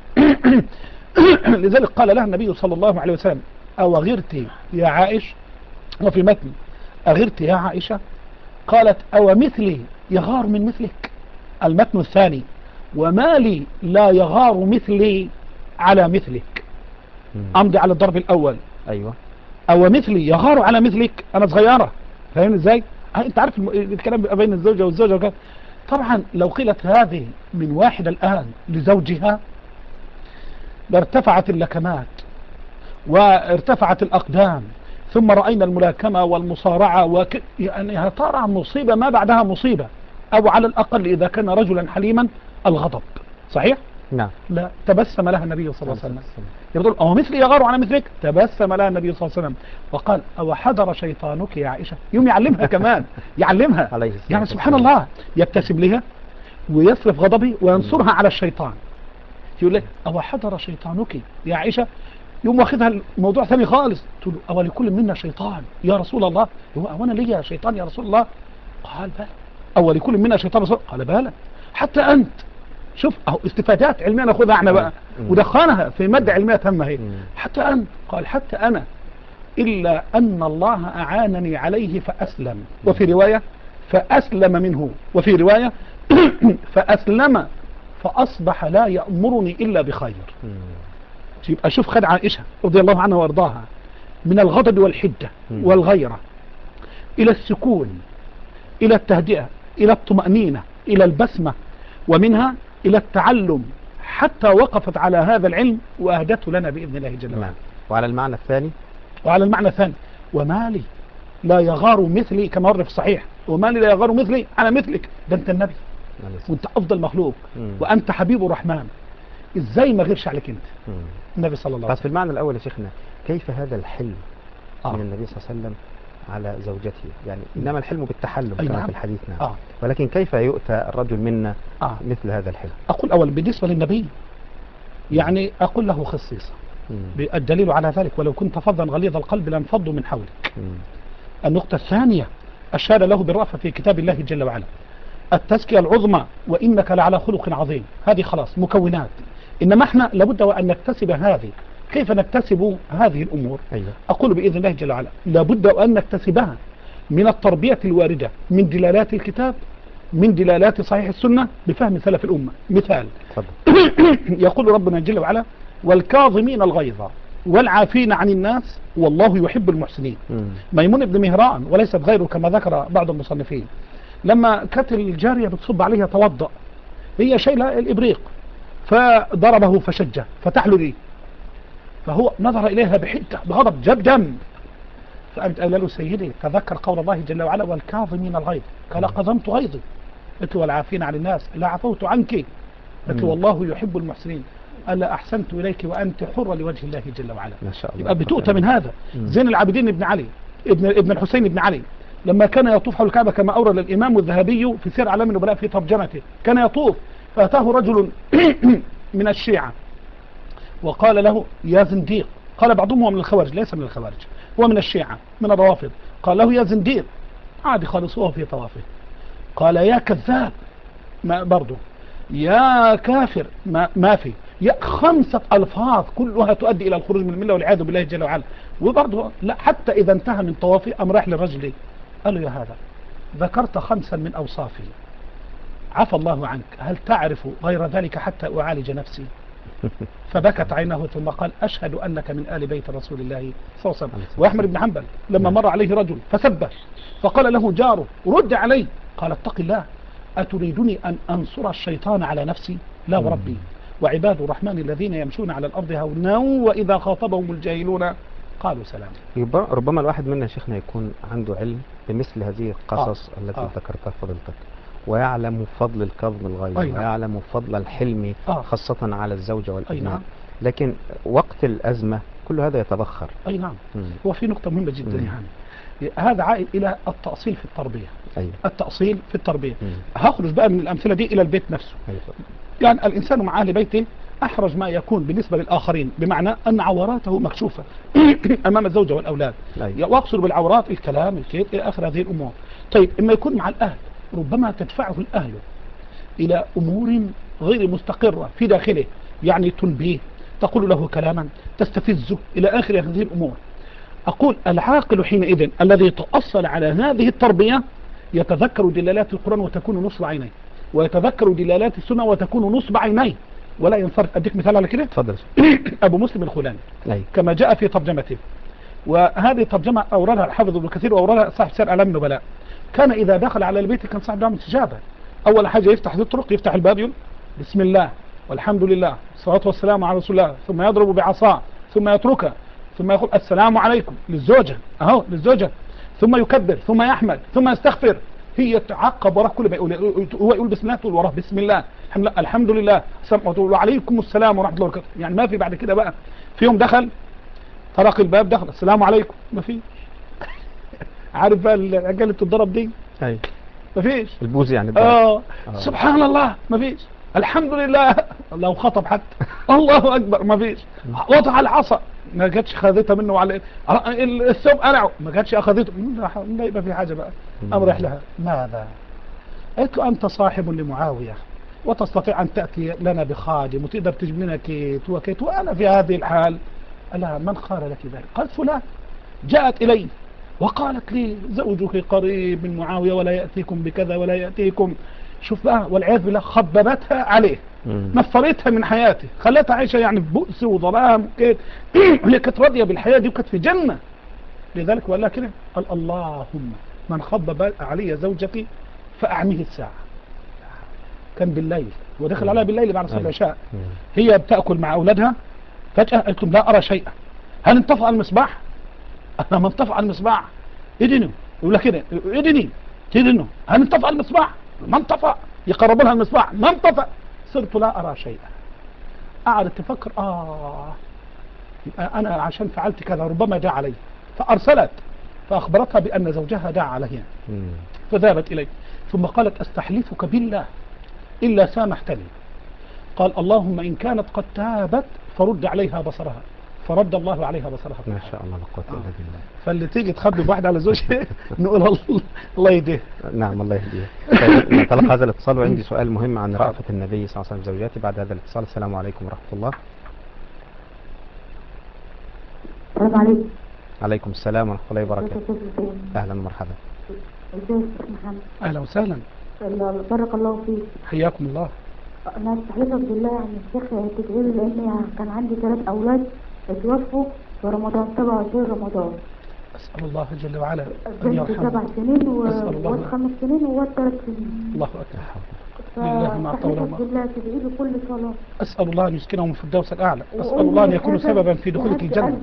لذلك قال لها النبي صلى الله عليه وسلم: أو غرت يا عائش؟ وفي متن: أغرت يا عائشة؟ قالت: أو مثلي يغار من مثلك؟ المتن الثاني: وما لي لا يغار مثلي على مثلك. أمضي على الضرب الأول. أيوة. أو مثلي يغار على مثلك؟ أنا صغيرة، فاهم إزاي؟ أنت عارف الكلام بيبقى بين الزوجة والزوجة وكذا. طبعا لو قيلت هذه من واحد الآن لزوجها لارتفعت اللكمات وارتفعت الأقدام، ثم رأينا الملاكمة والمصارعة وك... يعني ترى مصيبة ما بعدها مصيبة. أو على الأقل إذا كان رجلا حليما الغضب. صحيح؟ نعم. لا، تبسم لها النبي صلى الله عليه وسلم. يقول: أو مثلي يغار على مثلك؟ تبسم لها النبي صلى الله عليه وسلم وقال: أو حضر شيطانك يا عائشة؟ يوم يعلمها كمان يعلمها يعني سبحان الله، يبتسم لها ويصرف غضبه وينصرها على الشيطان. يقول لك: أو حضر شيطانك يا عائشة؟ يوم واخدها الموضوع ثاني خالص. تقول: أو لكل منا شيطان يا رسول الله؟ هو أنا ليا شيطان يا رسول الله؟ قال: بلى. أو لكل منا شيطان رسول؟ قال: بلى. حتى أنت. شوف أهو استفادات علمية ناخذها احنا بقى ودخلها في مادة علمية تامة هي. حتى أنت. قال: حتى أنا، إلا أن الله أعانني عليه فأسلم. وفي رواية: فأسلم منه. وفي رواية: فأسلم فأصبح لا يأمرني إلا بخير. يبقى شوف خد عائشة رضي الله عنها وارضاها من الغضب والحدة والغيرة إلى السكون، إلى التهدئة، إلى الطمأنينة، إلى البسمة، ومنها إلى التعلم، حتى وقفت على هذا العلم وأهدته لنا بإذن الله جل وعلا. وعلى المعنى الثاني وعلى المعنى الثاني: وما لي لا يغار مثلي، كما ورد في الصحيح: وما لي لا يغار مثلي على مثلك. ده أنت النبي وأنت أفضل مخلوق وأنت حبيب الرحمن، إزاي ما غيرش عليك أنت النبي صلى الله عليه وسلم. في المعنى الأول يا شيخنا، كيف هذا الحلم آه. من النبي صلى الله عليه وسلم على زوجته؟ يعني إنما الحلم بالتحلم أي كما نعم. في الحديث. نعم. آه. ولكن كيف يؤتى الرجل منا آه. مثل هذا الحلم؟ أقول أولا بالنسبة للنبي يعني أقول له خصيصة. الدليل على ذلك: ولو كنت فظا غليظ القلب لانفضوا من حولك. مم. النقطة الثانية: أشار له بالرأفة في كتاب الله جل وعلا. التزكية العظمى: وإنك لعلى خلق عظيم. هذه خلاص مكونات، إنما احنا لابد وأن نكتسب هذه. كيف نكتسب هذه الأمور؟ أيوة. أقول بإذن الله جل وعلا لابد وأن نكتسبها من التربية الواردة من دلالات الكتاب، من دلالات صحيح السنة، بفهم سلف الأمة. مثال: يقول ربنا جل وعلا: والكاظمين الغيظ والعافين عن الناس والله يحب المحسنين. ميمون بن مهران وليس بغيره كما ذكر بعض المصنفين، لما كانت الجارية بتصب عليها توضأ، هي شايلة الإبريق فضربه فشجه فتحله ليه، فهو نظر إليها بحدة بغضب جاب دم، فقالت قال له: سيدي تذكر قول الله جل وعلا: والكاظمين الغيظ. قال: قظمت غيظي. قلت: والعافين عن الناس. لا عفوت عنك. قالت له والله يحب المحسنين، ألا أحسنت إليك وأنت حرة لوجه الله جل وعلا. ما شاء الله. يبقى بتؤتى من هذا. مم. زين العابدين ابن علي ابن ابن الحسين ابن علي لما كان يطوف حول الكعبة كما أورد الإمام الذهبي في سير أعلام النبلاء في ترجمته، كان يطوف فأتاه رجل من الشيعة وقال له يا زنديق، قال بعضهم هو من الخوارج، ليس من الخوارج، هو من الشيعة من الروافض، قال له يا زنديق عادي خالص وهو في طوافه، قال يا كذاب ما برضه، يا كافر ما, ما في، يا خمسة ألفاظ كلها تؤدي إلى الخروج من الملة والعياذ بالله جل وعلا. وبرضه لا، حتى إذا انتهى من طوافه أم راح للرجل قال له يا هذا ذكرت خمسا من أوصافي عفى الله عنك، هل تعرف غير ذلك حتى أعالج نفسي؟ فبكت عينه ثم قال أشهد أنك من آل بيت رسول الله صلى الله عليه وسلم. وأحمد بن حنبل لما مر عليه رجل فسبه فقال له جاره رد عليه، قال اتق الله أتريدني أن أنصر الشيطان على نفسي؟ لا وربي، وعباد الرحمن الذين يمشون على الأرض هونا وإذا خاطبهم الجاهلون قالوا سلام. ربما الواحد منا شيخنا يكون عنده علم بمثل هذه القصص آه. التي آه. ذكرتها فضيلتك، ويعلم فضل الكظم الغيظ، ويعلم فضل الحلم آه. خاصة على الزوجة والأبناء، لكن وقت الأزمة كل هذا يتبخر. أي نعم. هو في نقطة مهمة جدا مم. يعني هذا عائد إلى التأصيل في التربية. أيوة. التأصيل في التربية. مم. هخرج بقى من الأمثلة دي إلى البيت نفسه. أيوة. يعني الإنسان مع أهل بيته أحرج ما يكون بالنسبة للآخرين، بمعنى أن عوراته مكشوفة أمام الزوجة والأولاد. أيوة. وأقصد بالعورات الكلام الكيد إلى آخر هذه الأمور. طيب إما يكون مع الأهل ربما تدفعه الأهل إلى أمور غير مستقرة في داخله، يعني تنبيه، تقول له كلاما، تستفزه إلى آخر هذه الأمور. أقول العاقل حينئذ الذي تأصل على هذه التربية يتذكر دلالات القرآن وتكون نصب عينيه، ويتذكر دلالات السنة وتكون نصب عينيه، ولا ينصرف. أديك مثال على كده. تفضل. أبو مسلم الخولاني أي. كما جاء في ترجمته، وهذه الترجمة أوردها الحافظ ابن كثير وأوردها صاحب سير أعلام النبلاء. كان إذا دخل على البيت كان صاحب دعوة استجابة، أول حاجة يفتح الطرق، يفتح الباب يقول بسم الله والحمد لله والصلاة والسلام على رسول الله، ثم يضرب بعصاه ثم يتركها، ثم يقول السلام عليكم للزوجة أهو للزوجة، ثم يكبر ثم يحمد ثم يستغفر، هي تعقب وراه كل ما يقول، هو يقول بسم الله تقول وراه بسم الله الحمد لله تقول عليكم السلام ورحمة الله وبركاته. يعني ما في بعد كده بقى. في يوم دخل طرق الباب دخل السلام عليكم، ما في. عارف بقى العجلة اللي بتضرب دي؟ ايوه ما فيش البوز يعني آه. اه سبحان الله ما فيش، الحمد لله لو خطب حتى الله اكبر ما فيش، وضع العصا ما جاتش خذتها منه، على الثوب قلعه ما جاتش اخذته، لا يبقى في حاجه بقى. قام رايح لها ماذا؟ قالت له انت صاحب لمعاويه وتستطيع ان تاتي لنا بخادم وتقدر تجيب لنا كيت وكيت وانا في هذه الحال. قال من قال لك ذلك؟ قالت فلان جاءت الي وقالت لي زوجك قريب من معاوية ولا يأتيكم بكذا ولا يأتيكم. شوف بقى والعياذ بالله خببتها عليه، نفرتها من حياته، خلتها عايشة يعني في بؤس وظلام وكده. هي كانت راضية بالحياة دي وكانت في جنة. لذلك وقال لها كده قال اللهم من خبب علي زوجتي فأعميه الساعة. كان بالليل ودخل عليها بالليل بعد صلاة العشاء، هي بتأكل مع أولادها، فجأة قلت لا أرى شيئا، هل انطفأ المصباح؟ أنا ما انطفأ المصباح، إدنوا يقول لك كده إدني تدنوا، هل انطفأ المصباح؟ ما انطفأ. يقرب لها المصباح ما انطفأ. صرت لا أرى شيئا. قعدت تفكر آه أنا عشان فعلت كذا ربما دعا علي، فأرسلت فأخبرتها بأن زوجها دعا عليها، فذهبت إليه ثم قالت أستحلفك بالله إلا سامحتني. قال اللهم إن كانت قد تابت فرد عليها بصرها، فرد الله عليها بصرها. ما شاء الله لا قوة الا بالله. فاللي تيجي تخبي واحد على زوجها نقول الله الله يهديه. نعم الله يهديه. طيب نتلقى هذا الاتصال، وعندي سؤال مهم عن رأفة النبي صلى الله عليه وسلم زوجاته بعد هذا الاتصال. السلام عليكم ورحمة الله. السلام عليكم. عليكم السلام ورحمة الله وبركاته. أهلا ومرحبا. أهلا وسهلا. بارك الله فيك. حياكم الله. أنا استحلفك بالله يعني الشيخ تدعي لي، لأن كان عندي ثلاث أولاد اتوفوا في رمضان سبعة وعشرين رمضان. أسأل الله جل وعلا أن يرحمه. سبع سنين وواد خمس سنين وواد ثلاث سنين. الله أكبر. لله ما أعطاه لهم. بالله تدعي لي كل صلاة. أسأل الله أن يسكنهم في الفردوس الأعلى. أسأل الله أن يكونوا سببا في دخولك الجنة.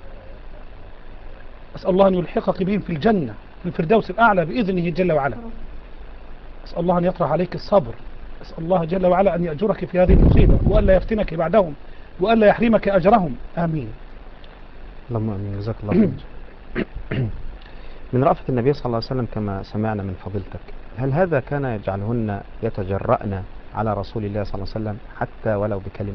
أسأل الله أن يلحقك بهم في الجنة في الفردوس الأعلى بإذنه جل وعلا. أسأل الله أن يطرح عليك الصبر أسأل الله جل وعلا أن يأجرك في هذه المصيبة وألا يفتنك بعدهم وألا يحرمك أجرهم، آمين. اللهم امين. جزاك الله خير. من رأفة النبي صلى الله عليه وسلم كما سمعنا من فضيلتك، هل هذا كان يجعلهن يتجرأن على رسول الله صلى الله عليه وسلم حتى ولو بكلمة؟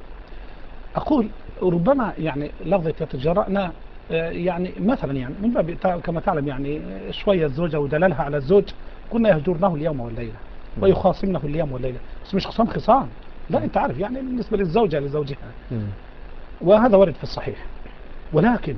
أقول ربما يعني لفظة يتجرأن يعني مثلا يعني من باب كما تعلم يعني شوية الزوجة ودلالها على الزوج كنا يهجرنه اليوم والليلة ويخاصمنه اليوم والليلة، بس مش خصام خصام، لا أنت عارف يعني بالنسبة للزوجة لزوجها، وهذا ورد في الصحيح، ولكن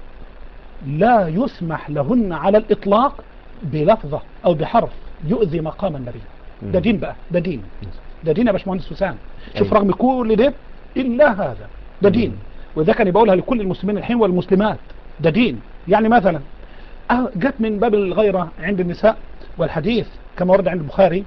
لا يسمح لهن على الإطلاق بلفظة أو بحرف يؤذي مقام النبي. ده دين بقى، ده دين، ده دين يا باشمهندس وسام. شوف رغم كل ده إلا هذا ده دين، وده كان بقولها لكل المسلمين الحين والمسلمات، ده دين. يعني مثلا جت من باب الغيرة عند النساء، والحديث كما ورد عند البخاري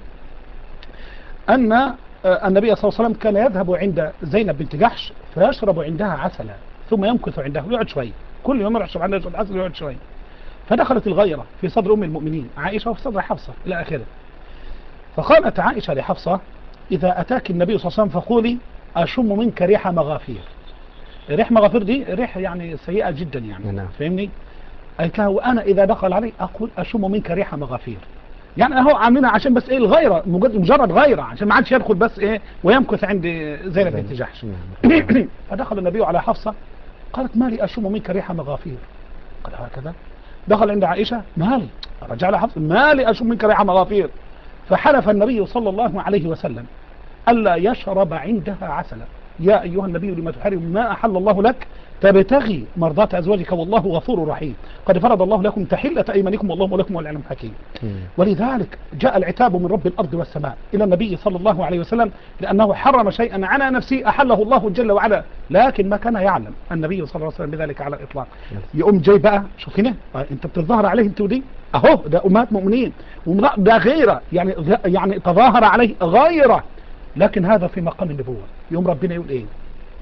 أن النبي صلى الله عليه وسلم كان يذهب عند زينب بنت جحش فيشرب عندها عسلا ثم يمكث عندها ويقعد شوي، كل يوم يشرب عندها يشرب عسل ويقعد شوي. فدخلت الغيرة في صدر أم المؤمنين عائشة وفي صدر حفصة إلى آخره. فقالت عائشة لحفصة: إذا أتاك النبي صلى الله عليه وسلم فقولي أشم منك ريح مغافير. ريح مغافير دي ريح يعني سيئة جدا يعني، نعم. فهمني؟ قالت لها: وأنا إذا دخل علي أقول أشم منك ريح مغافير. يعني أهو عاملينها عشان بس إيه الغيرة، مجرد غيرة عشان ما عادش يدخل بس إيه ويمكث عند زينب بنت جحش. فدخل النبي على حفصة قالت: ما لي أشم منك ريح مغافير. قال هكذا. دخل عند عائشة: مالي، رجع لها حفصة: ما لي أشم منك ريح مغافير. فحلف النبي صلى الله عليه وسلم ألا يشرب عندها عسلا. يا أيها النبي لما تحرم ما أحل الله لك تبتغي مرضات أزواجك والله غفور رحيم، قد فرض الله لكم تحلة أيمانكم والله لكم والعلم حكيم. ولذلك جاء العتاب من رب الأرض والسماء إلى النبي صلى الله عليه وسلم لأنه حرم شيئا على نفسه أحله الله جل وعلا، لكن ما كان يعلم النبي صلى الله عليه وسلم بذلك على الإطلاق. يقوم جاي بقى شوف هنا أنت بتظاهر عليه أنت ودي أهو ده أمهات مؤمنين وده غيره يعني يعني تظاهر عليه غيره، لكن هذا في مقام النبوة. يوم ربنا يقول إيه؟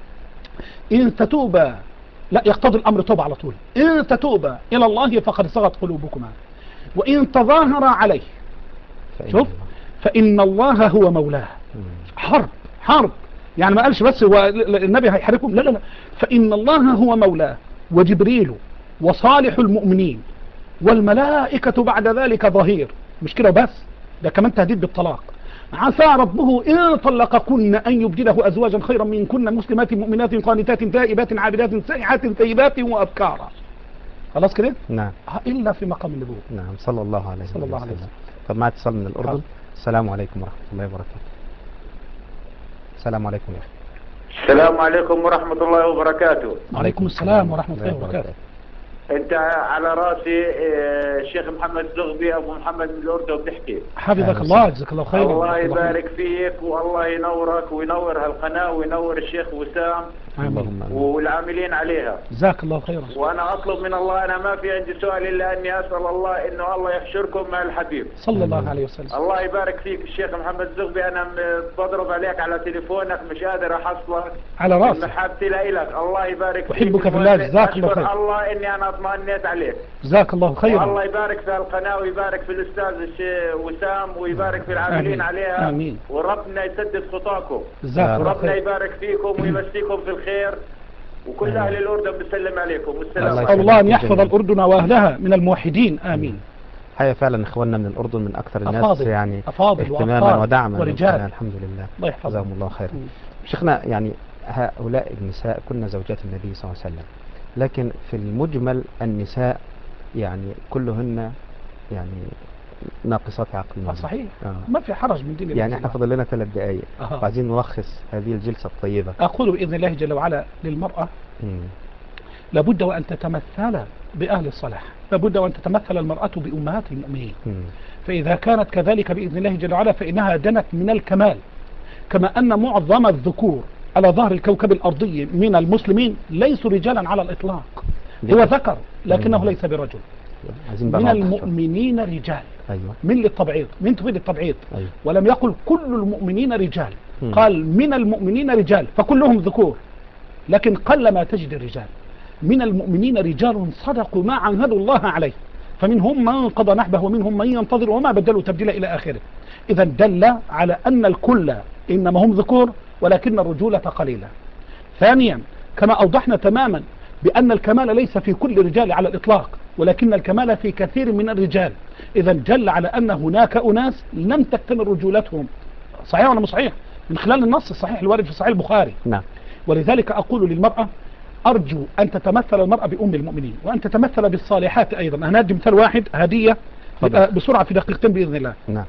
إن تتوبا، لا يقتضي الأمر توبة على طول، إن تتوبا إلى الله فقد صغت قلوبكما وإن تظاهر عليه شوف فإن الله هو مولاه. حرب حرب يعني ما قالش بس هو النبي هيحاربكم، لا لا لا، فإن الله هو مولاه وجبريل وصالح المؤمنين والملائكة بعد ذلك ظهير. مش كده بس، ده كمان تهديد بالطلاق. عسى ربه إن طلقكن أن يبدله أزواجا خيرا منكن مسلمات مؤمنات قانتات تائبات عابدات سائحات ثيبات وأبكارا. خلاص كده؟ نعم. إلا في مقام النبوة. نعم صلى الله عليه وسلم. صلى الله عليه وسلم. طب مع اتصال من الأردن. السلام عليكم ورحمة الله وبركاته. السلام عليكم يا أخي. السلام عليكم ورحمة الله وبركاته. وعليكم السلام ورحمة الله وبركاته. انت على راسي الشيخ محمد زغبي ابو محمد من الاردن بتحكي. حفظك الله جزاك الله خير. الله يبارك فيك والله ينورك وينور هالقناه وينور الشيخ وسام آمين. والعاملين عليها. جزاك الله خيرا. وانا اطلب من الله، انا ما في عندي سؤال الا اني اسال الله انه الله يحشركم مع الحبيب صلى الله عليه وسلم. الله يبارك فيك الشيخ محمد زغبي، انا بضرب عليك على تليفونك مش قادر احصلك. على راسي. محبتي لك الله يبارك فيك. احبك في الله جزاك الله خير. الله اني انا اطمئنيت عليك. جزاك الله خيرا. والله يبارك في القناه ويبارك في الاستاذ وسام ويبارك في العاملين آمين. عليها. آمين. وربنا يسدد خطاكم. جزاك الله خير. ربنا يبارك فيكم ويمسيكم في الخير، وكل آمين. اهل الاردن بسلم عليكم والسلام عليكم. الله ان يحفظ الاردن واهلها من الموحدين. امين. حقيقة فعلا اخواننا من الاردن من اكثر الناس أفاضل. يعني أفاضل اهتماما ودعما ورجال. الحمد لله. الله يحفظهم. جزاهم الله خيرا. شيخنا يعني هؤلاء النساء كن زوجات النبي صلى الله عليه وسلم، لكن في المجمل النساء يعني كلهن يعني ناقصات عقل. صحيح. آه. ما في حرج من دين. يعني احنا فضل لنا ثلاث دقائق آه. وعايزين نلخص هذه الجلسة الطيبة. أقول بإذن الله جل وعلا للمرأة مم. لابد وأن تتمثل بأهل الصلاح، لابد وأن تتمثل المرأة بأمهات المؤمنين. مم. فإذا كانت كذلك بإذن الله جل وعلا فإنها دنت من الكمال، كما أن معظم الذكور على ظهر الكوكب الأرضي من المسلمين ليسوا رجالا على الإطلاق. هو ذكر لكنه ليس برجل. من المؤمنين رجال. أيوة. من للتبعيض، من تفيد التبعيض. أيوة. ولم يقل كل المؤمنين رجال. م. قال من المؤمنين رجال فكلهم ذكور، لكن قل ما تجد الرجال. من المؤمنين رجال صدقوا ما عاهدوا الله عليه فمنهم من قضى نحبه ومنهم من ينتظر وما بدلوا تبديلا إلى آخره. إذا دل على أن الكل إنما هم ذكور ولكن الرجولة قليلة. ثانيا كما أوضحنا تماما بأن الكمال ليس في كل الرجال على الإطلاق، ولكن الكمال في كثير من الرجال. إذا دل على أن هناك أناس لم تكتمل رجولتهم. صحيح ولا مش صحيح؟ من خلال النص الصحيح الوارد في صحيح البخاري. نعم. ولذلك أقول للمرأة أرجو أن تتمثل المرأة بأم المؤمنين وأن تتمثل بالصالحات أيضا. أنا أدي مثال واحد هدية بسرعة في دقيقتين بإذن الله. نعم.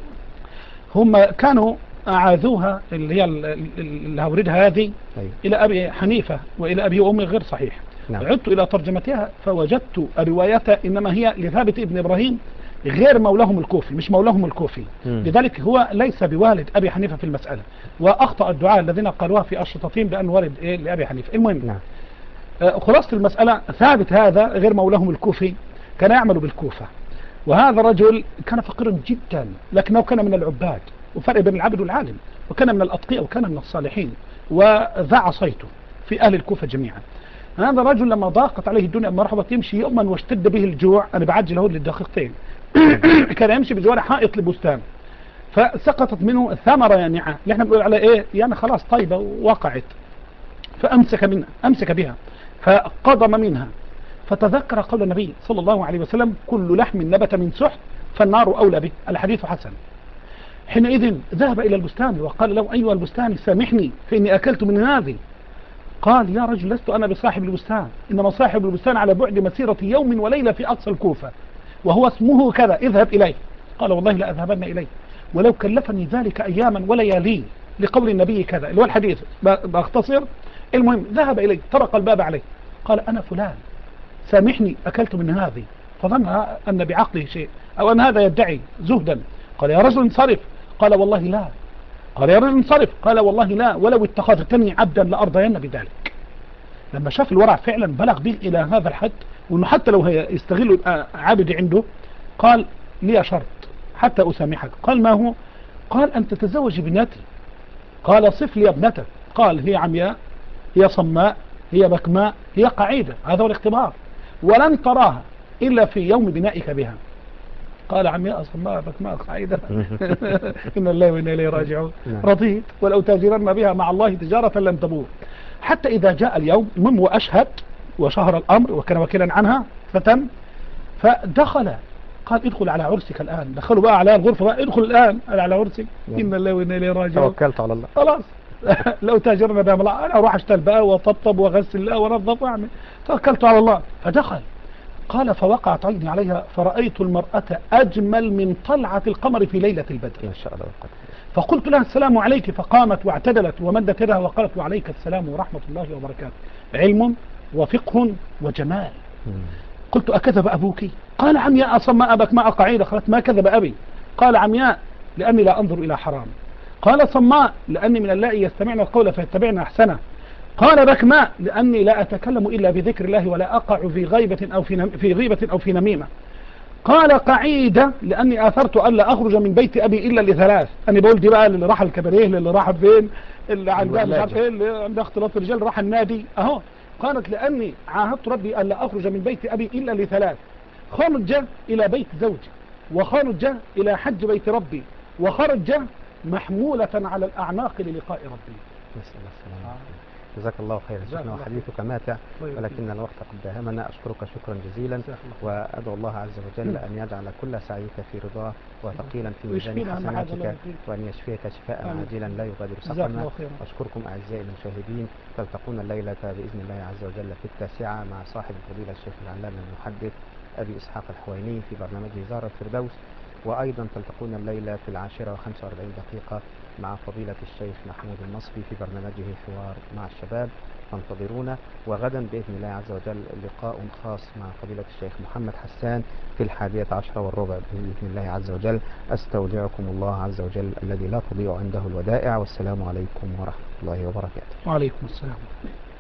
هم كانوا أعاذوها اللي هي اللي هوردها هذه أيوه. إلى أبي حنيفة وإلى أبي وأمي غير صحيح. نعم. عدت إلى ترجمتها فوجدت روايتها إنما هي لثابت ابن إبراهيم غير مولاهم الكوفي، مش مولاهم الكوفي. مم. لذلك هو ليس بوالد أبي حنيفة في المسألة، وأخطأ الدعاء الذين قالوها في أشرطتهم بأن والد إيه لأبي حنيفة. المهم نعم. آه خلاصة المسألة ثابت هذا غير مولاهم الكوفي كان يعمل بالكوفة، وهذا الرجل كان فقيرا جدا لكنه كان من العباد، وفرق بين العبد والعالم، وكان من الأتقياء وكان من الصالحين وذاع صيته في أهل الكوفة جميعا. هذا الرجل لما ضاقت عليه الدنيا مرحبا يمشي يوما واشتد به الجوع، أنا بعجل هو للدقيقتين كان يمشي بجوار حائط لبستان فسقطت منه ثمرة يانعة اللي احنا بنقول على ايه يعني خلاص طيبة ووقعت، فأمسك منها أمسك بها فقضم منها، فتذكر قول النبي صلى الله عليه وسلم كل لحم نبت من سحت فالنار أولى به، الحديث حسن. حينئذ ذهب إلى البستان وقال له أيها البستان سامحني فإني أكلت من هذه. قال يا رجل لست أنا بصاحب البستان، إنما صاحب البستان على بعد مسيرة يوم وليلة في أقصى الكوفة وهو اسمه كذا، اذهب إليه. قال والله لا أذهبن إليه ولو كلفني ذلك أياما وليالي لقول النبي كذا اللي هو الحديث بأختصر. المهم ذهب إليه طرق الباب عليه قال أنا فلان سامحني أكلت من هذه، فظن أن بعقله شيء أو أن هذا يدعي زهدا. قال يا رجل انصرف. قال والله لا. قال يا رجل انصرف. قال والله لا ولو اتخذتني عبدا لأرضين بذلك. لما شاف الورع فعلا بلغ به إلى هذا الحد وأنه حتى لو يستغل عبد عنده قال لي شرط حتى أسامحك. قال ما هو؟ قال أن تتزوج بنتي. قال صف لي ابنتك. قال هي عمياء هي صماء هي بكماء هي قعيدة، هذا هو الاختبار، ولن تراها إلا في يوم بنائك بها. قال عمياء صماء بكماء قعيدة إن الله وإنا إليه راجعون. رضيت ولو تاجرن بها مع الله تجارة لن تبور. حتى إذا جاء اليوم المهم وأشهد وشهر الأمر وكان وكيلا عنها فتم، فدخل قال ادخل على عرسك الآن. دخلوا بقى على الغرفة بقى ادخل الآن على عرسك إن الله وإنا إليه راجعون. توكلت على الله خلاص لو تاجرنا بها الله أنا أروح أشتغل بقى وأطبطب وأغسل وأنظف وأعمل. توكلت على الله. فدخل قال فوقعت عيني عليها فرأيت المرأة أجمل من طلعة القمر في ليلة البدر ما شاء الله. فقلت لها السلام عليك، فقامت واعتدلت ومدت يدها وقالت وعليك السلام ورحمة الله وبركاته، علم وفقه وجمال. مم. قلت أكذب أبوك؟ قال عمياء صماء بكماء قعيدة. قالت ما كذب أبي. قال عمياء لأني لا أنظر إلى حرام. قال صماء لأني من اللائي يستمعن القول فيتبعن أحسنه. قال بكماء لأني لا أتكلم إلا بذكر الله ولا أقع في غيبة أو في, في غيبة أو في نميمة. قال قعيدة لأني آثرت ألا أخرج من بيت أبي إلا لثلاث. أنا بقول دي بقى اللي راح الكباريه اللي راح فين اللي عندها مش عارف إيه اللي عندها اختلاط الرجال راح النادي أهو. قالت لأني عاهدت ربي ألا أخرج من بيت أبي إلا لثلاث، خرج إلى بيت زوجي وخرج إلى حج بيت ربي وخرج محمولة على الأعناق للقاء ربي. نسأل الله السلامة. جزاك الله خيرا شيخنا وحديثك ماتع ولكن الوقت قد داهمنا. أشكرك شكرا جزيلا وأدعو الله عز وجل أن يجعل كل سعيك في رضاه وثقيلا في ميزان حسناتك وأن يشفيك شفاء عاجلا لا يغادر سقما. أشكركم أعزائي المشاهدين، تلتقون الليلة بإذن الله عز وجل في التاسعة مع صاحب الفضيلة الشيخ العلامة المحدث أبي إسحاق الحويني في برنامجه زار الفردوس، وأيضا تلتقون الليلة في العاشرة وخمسة وأربعين دقيقة مع فضيلة الشيخ محمود المصري في برنامجه حوار مع الشباب، فانتظرونا. وغدا بإذن الله عز وجل لقاء خاص مع فضيلة الشيخ محمد حسان في الحادية عشرة والربع بإذن الله عز وجل. أستودعكم الله عز وجل الذي لا تضيع عنده الودائع، والسلام عليكم ورحمة الله وبركاته. وعليكم السلام.